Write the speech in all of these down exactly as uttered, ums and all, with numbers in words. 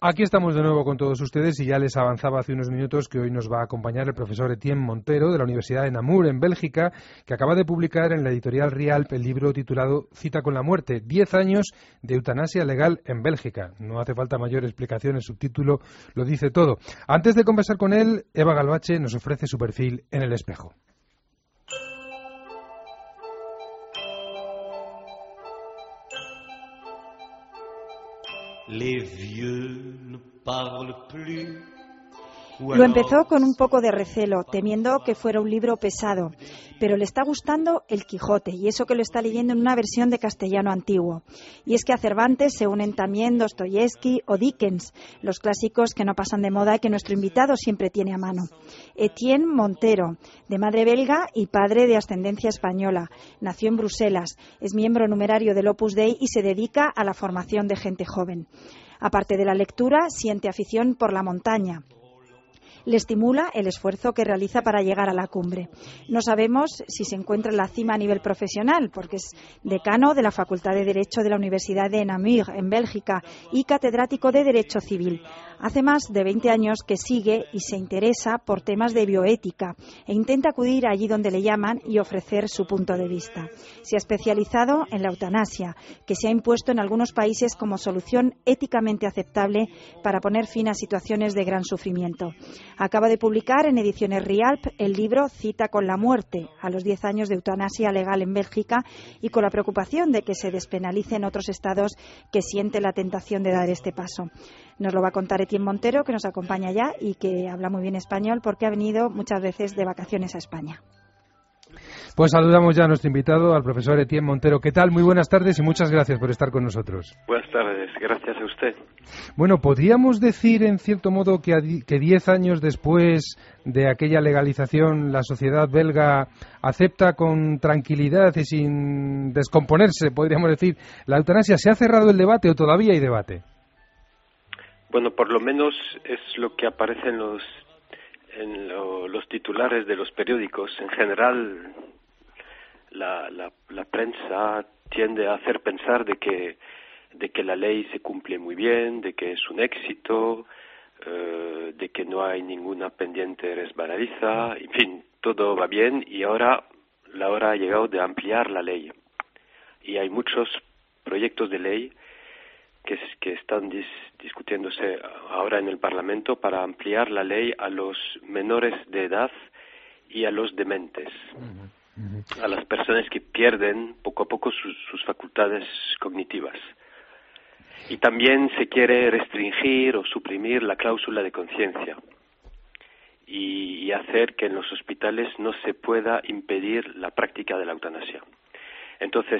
Aquí estamos de nuevo con todos ustedes y ya les avanzaba hace unos minutos que hoy nos va a acompañar el profesor Etienne Montero de la Universidad de Namur en Bélgica, que acaba de publicar en la editorial Rialp el libro titulado Cita con la muerte, diez años de eutanasia legal en Bélgica. No hace falta mayor explicación, el subtítulo lo dice todo. Antes de conversar con él, Eva Galvache nos ofrece su perfil en El Espejo. Lo empezó con un poco de recelo, temiendo que fuera un libro pesado, pero le está gustando El Quijote, y eso que lo está leyendo en una versión de castellano antiguo. Y es que a Cervantes se unen también Dostoyevsky o Dickens, los clásicos que no pasan de moda y que nuestro invitado siempre tiene a mano. Etienne Montero, de madre belga y padre de ascendencia española, nació en Bruselas, es miembro numerario del Opus Dei y se dedica a la formación de gente joven. Aparte de la lectura, siente afición por la montaña. Le estimula el esfuerzo que realiza para llegar a la cumbre. No sabemos si se encuentra en la cima a nivel profesional, porque es decano de la Facultad de Derecho de la Universidad de Namur, en Bélgica, y catedrático de Derecho Civil. Hace más de veinte años que sigue y se interesa por temas de bioética e intenta acudir allí donde le llaman y ofrecer su punto de vista. Se ha especializado en la eutanasia, que se ha impuesto en algunos países como solución éticamente aceptable para poner fin a situaciones de gran sufrimiento. Acaba de publicar en Ediciones Rialp el libro Cita con la muerte, a los diez años de eutanasia legal en Bélgica, y con la preocupación de que se despenalice en otros estados que siente la tentación de dar este paso. Nos lo va a contar Etienne Montero, que nos acompaña ya y que habla muy bien español porque ha venido muchas veces de vacaciones a España. Pues saludamos ya a nuestro invitado, al profesor Etienne Montero. ¿Qué tal? Muy buenas tardes y muchas gracias por estar con nosotros. Buenas tardes, gracias a usted. Bueno, ¿podríamos decir en cierto modo que, que diez años después de aquella legalización la sociedad belga acepta con tranquilidad y sin descomponerse, podríamos decir, la eutanasia? ¿Se ha cerrado el debate o todavía hay debate? Bueno, por lo menos es lo que aparece en los, en lo, los titulares de los periódicos. En general, la, la, la prensa tiende a hacer pensar de que, de que la ley se cumple muy bien, de que es un éxito, eh, de que no hay ninguna pendiente resbaladiza, en fin, todo va bien y ahora la hora ha llegado de ampliar la ley. Y hay muchos proyectos de ley que, que están dis, discutiéndose ahora en el Parlamento para ampliar la ley a los menores de edad y a los dementes, uh-huh, uh-huh. a las personas que pierden poco a poco sus, sus facultades cognitivas. Y también se quiere restringir o suprimir la cláusula de conciencia y, y hacer que en los hospitales no se pueda impedir la práctica de la eutanasia. Entonces,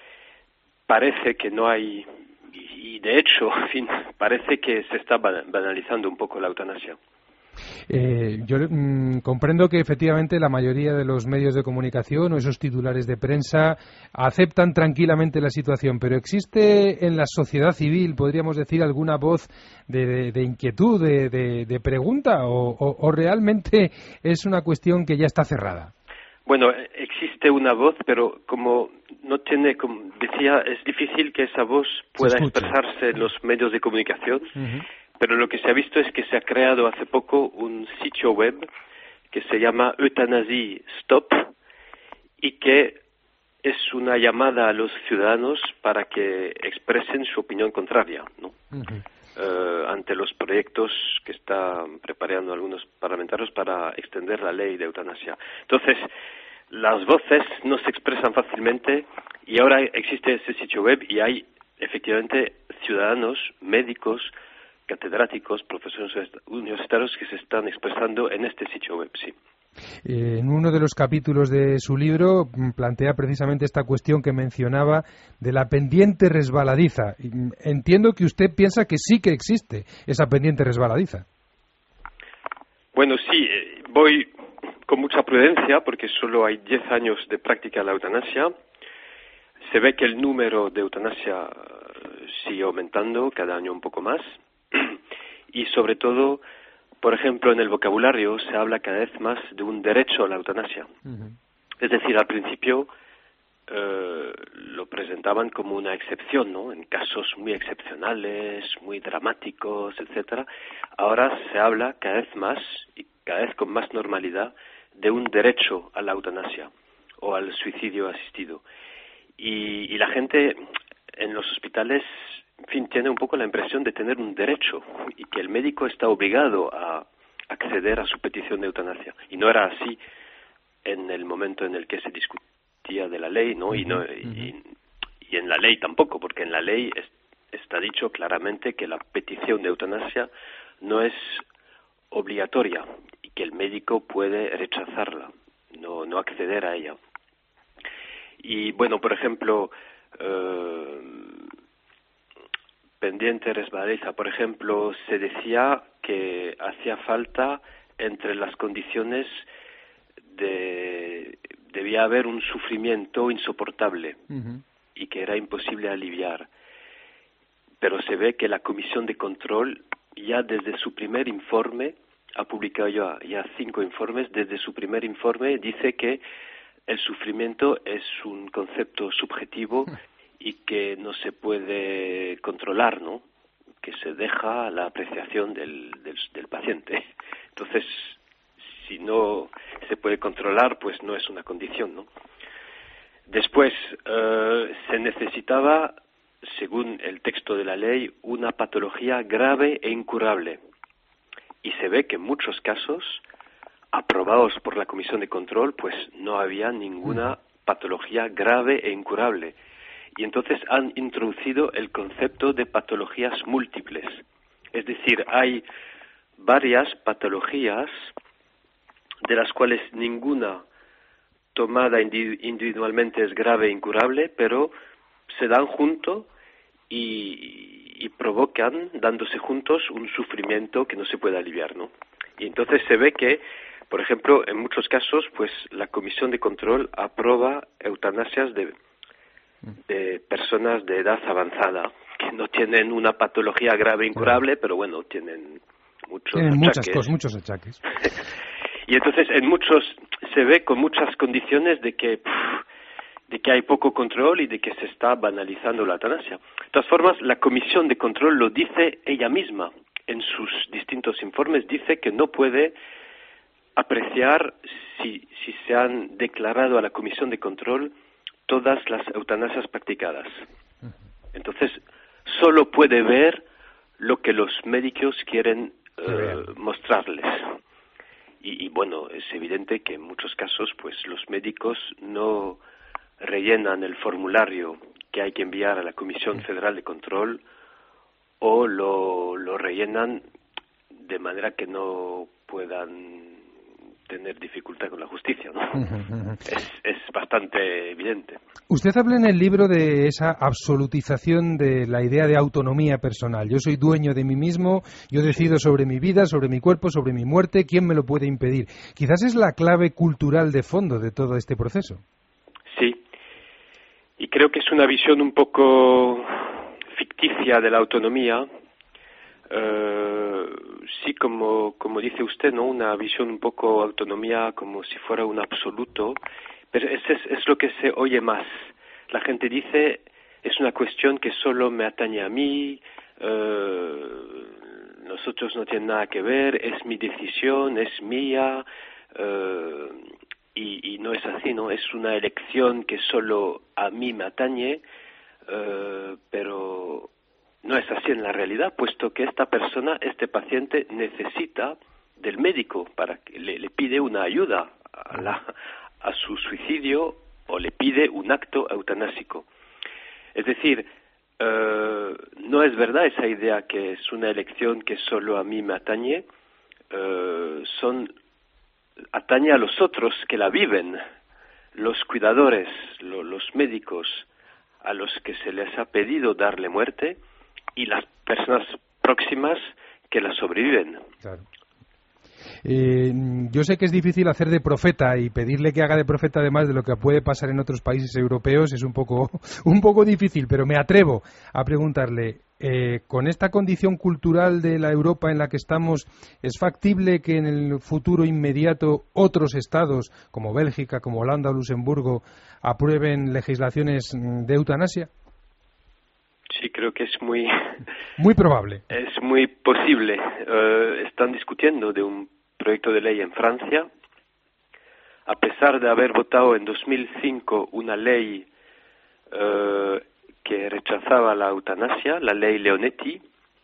parece que no hay... Y de hecho, en fin, parece que se está banalizando un poco la eutanasia. Eh, yo mmm, comprendo que efectivamente la mayoría de los medios de comunicación o esos titulares de prensa aceptan tranquilamente la situación, pero ¿existe en la sociedad civil, podríamos decir, alguna voz de, de, de inquietud, de, de, de pregunta, o, o, o realmente es una cuestión que ya está cerrada? Bueno, existe una voz, pero como no tiene, como decía, es difícil que esa voz pueda expresarse en los medios de comunicación, uh-huh. pero lo que se ha visto es que se ha creado hace poco un sitio web que se llama Euthanasie Stop y que es una llamada a los ciudadanos para que expresen su opinión contraria, ¿no? Uh-huh. Uh, ante los proyectos que están preparando algunos parlamentarios para extender la ley de eutanasia. Entonces, las voces no se expresan fácilmente y ahora existe ese sitio web y hay efectivamente ciudadanos, médicos, catedráticos, profesores universitarios que se están expresando en este sitio web, sí. Eh, en uno de los capítulos de su libro plantea precisamente esta cuestión que mencionaba de la pendiente resbaladiza. Entiendo que usted piensa que sí que existe esa pendiente resbaladiza. Bueno, sí, voy con mucha prudencia porque solo hay diez años de práctica de la eutanasia. Se ve que el número de eutanasia sigue aumentando cada año un poco más y sobre todo, por ejemplo, en el vocabulario se habla cada vez más de un derecho a la eutanasia. Uh-huh. Es decir, al principio eh, lo presentaban como una excepción, ¿no? En casos muy excepcionales, muy dramáticos, etcétera. Ahora se habla cada vez más y cada vez con más normalidad de un derecho a la eutanasia o al suicidio asistido. Y, y la gente en los hospitales, en fin, tiene un poco la impresión de tener un derecho y que el médico está obligado a acceder a su petición de eutanasia. Y no era así en el momento en el que se discutía de la ley, ¿no? Y, no, y, y en la ley tampoco, porque en la ley es, está dicho claramente que la petición de eutanasia no es obligatoria y que el médico puede rechazarla, no, no acceder a ella. Y bueno, por ejemplo, eh, pendiente resbaladiza, por ejemplo, se decía que hacía falta entre las condiciones de debía haber un sufrimiento insoportable uh-huh. y que era imposible aliviar. Pero se ve que la Comisión de Control ya desde su primer informe ha publicado ya, ya cinco informes. Desde su primer informe dice que el sufrimiento es un concepto subjetivo y que no se puede controlar, ¿no? Que se deja a la apreciación del, del, del paciente. Entonces, si no se puede controlar, pues no es una condición, ¿no? Después, eh, se necesitaba, según el texto de la ley, una patología grave e incurable. Y se ve que en muchos casos, aprobados por la Comisión de Control, pues no había ninguna patología grave e incurable. Y entonces han introducido el concepto de patologías múltiples. Es decir, hay varias patologías de las cuales ninguna tomada individualmente es grave e incurable, pero se dan junto y, y provocan, dándose juntos, un sufrimiento que no se puede aliviar, ¿no? Y entonces se ve que, por ejemplo, en muchos casos, pues la Comisión de Control aprueba eutanasias de, de personas de edad avanzada, que no tienen una patología grave e incurable, pero bueno, tienen muchos tienen achaques. muchas cosas, muchos achaques. Y entonces en muchos se ve con muchas condiciones de que pff, de que hay poco control y de que se está banalizando la eutanasia. De todas formas, la Comisión de Control lo dice ella misma. En sus distintos informes dice que no puede apreciar si, si se han declarado a la Comisión de Control todas las eutanasias practicadas. Entonces, solo puede ver lo que los médicos quieren eh, mostrarles. Y, y bueno, es evidente que en muchos casos, pues los médicos no rellenan el formulario que hay que enviar a la Comisión Federal de Control o lo, lo rellenan de manera que no puedan tener dificultad con la justicia, ¿no? Uh-huh. Es, es bastante evidente. Usted habla en el libro de esa absolutización de la idea de autonomía personal. Yo soy dueño de mí mismo, yo decido sobre mi vida, sobre mi cuerpo, sobre mi muerte. ¿Quién me lo puede impedir? Quizás es la clave cultural de fondo de todo este proceso. Sí, y creo que es una visión un poco ficticia de la autonomía. Uh, sí, como, como dice usted, ¿no? Una visión un poco autonomía como si fuera un absoluto, pero es, es, es lo que se oye más. La gente dice, es una cuestión que solo me atañe a mí, uh, nosotros no tienen nada que ver, es mi decisión, es mía, uh, y, y no es así, ¿no? Es una elección que solo a mí me atañe, uh, pero no es así en la realidad, puesto que esta persona, este paciente, necesita del médico para que le, le pide una ayuda a, la, a su suicidio o le pide un acto eutanásico. Es decir, uh, no es verdad esa idea que es una elección que solo a mí me atañe, uh, son atañe a los otros que la viven, los cuidadores, lo, los médicos a los que se les ha pedido darle muerte, y las personas próximas que la sobreviven. Claro. Eh, yo sé que es difícil hacer de profeta y pedirle que haga de profeta además de lo que puede pasar en otros países europeos es un poco, un poco difícil, pero me atrevo a preguntarle, eh, con esta condición cultural de la Europa en la que estamos, ¿es factible que en el futuro inmediato otros estados, como Bélgica, como Holanda o Luxemburgo, aprueben legislaciones de eutanasia? Sí, creo que es muy... Muy probable. Es muy posible. Uh, están discutiendo de un proyecto de ley en Francia. A pesar de haber votado en dos mil cinco una ley uh, que rechazaba la eutanasia, la ley Leonetti,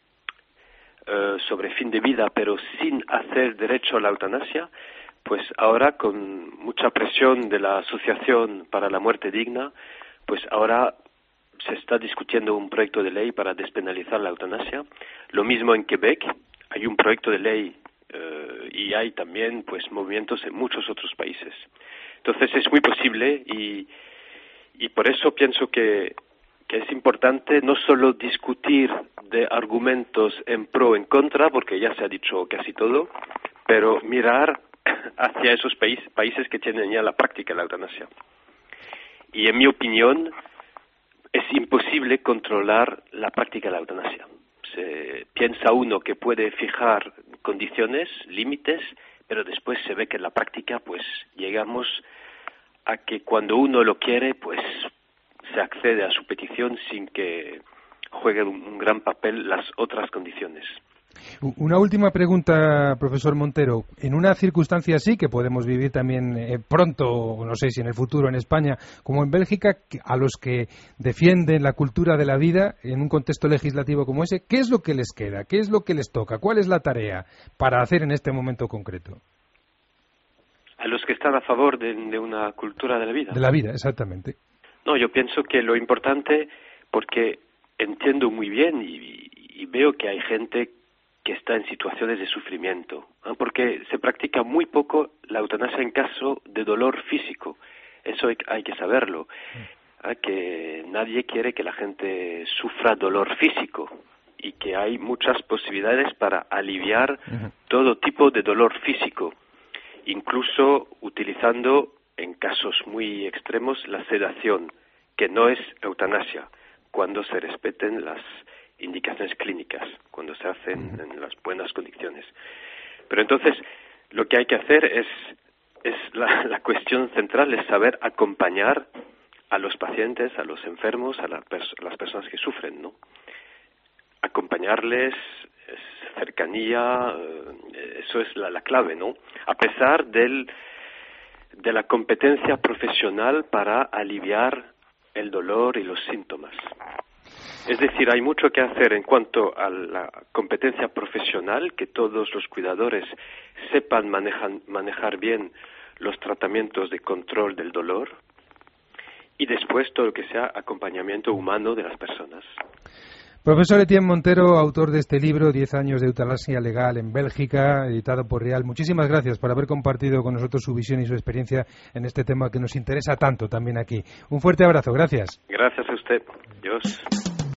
uh, sobre fin de vida, pero sin hacer derecho a la eutanasia, pues ahora, con mucha presión de la Asociación para la Muerte Digna, pues ahora se está discutiendo un proyecto de ley para despenalizar la eutanasia. Lo mismo en Quebec, hay un proyecto de ley uh, y hay también pues movimientos en muchos otros países. Entonces es muy posible y, y por eso pienso que, que es importante no solo discutir de argumentos en pro o en contra, porque ya se ha dicho casi todo, pero mirar hacia esos país, países que tienen ya la práctica de la eutanasia. Y en mi opinión, es imposible controlar la práctica de la eutanasia. Se piensa uno que puede fijar condiciones, límites, pero después se ve que en la práctica pues llegamos a que cuando uno lo quiere pues se accede a su petición sin que jueguen un gran papel las otras condiciones. Una última pregunta, profesor Montero. En una circunstancia así, que podemos vivir también eh, pronto, no sé si en el futuro en España, como en Bélgica, a los que defienden la cultura de la vida en un contexto legislativo como ese, ¿qué es lo que les queda? ¿Qué es lo que les toca? ¿Cuál es la tarea para hacer en este momento concreto? A los que están a favor de, de una cultura de la vida. De la vida, exactamente. No, yo pienso que lo importante, porque entiendo muy bien y, y veo que hay gente que está en situaciones de sufrimiento, ¿eh? Porque se practica muy poco la eutanasia en caso de dolor físico. Eso hay, hay que saberlo, ¿eh? Que nadie quiere que la gente sufra dolor físico y que hay muchas posibilidades para aliviar uh-huh. todo tipo de dolor físico, incluso utilizando en casos muy extremos la sedación, que no es eutanasia, cuando se respeten las indicaciones clínicas, cuando se hacen en las buenas condiciones. Pero entonces, lo que hay que hacer es, es la, la cuestión central es saber acompañar a los pacientes, a los enfermos, a, la pers- a las personas que sufren, ¿no? Acompañarles, es cercanía, eh, eso es la, la clave, ¿no? A pesar del, de la competencia profesional para aliviar el dolor y los síntomas. Es decir, hay mucho que hacer en cuanto a la competencia profesional, que todos los cuidadores sepan manejan, manejar bien los tratamientos de control del dolor y después todo lo que sea acompañamiento humano de las personas. Profesor Etienne Montero, autor de este libro, Diez años de eutanasia legal en Bélgica, editado por Rial. Muchísimas gracias por haber compartido con nosotros su visión y su experiencia en este tema que nos interesa tanto también aquí. Un fuerte abrazo, gracias. Gracias a usted. Dios.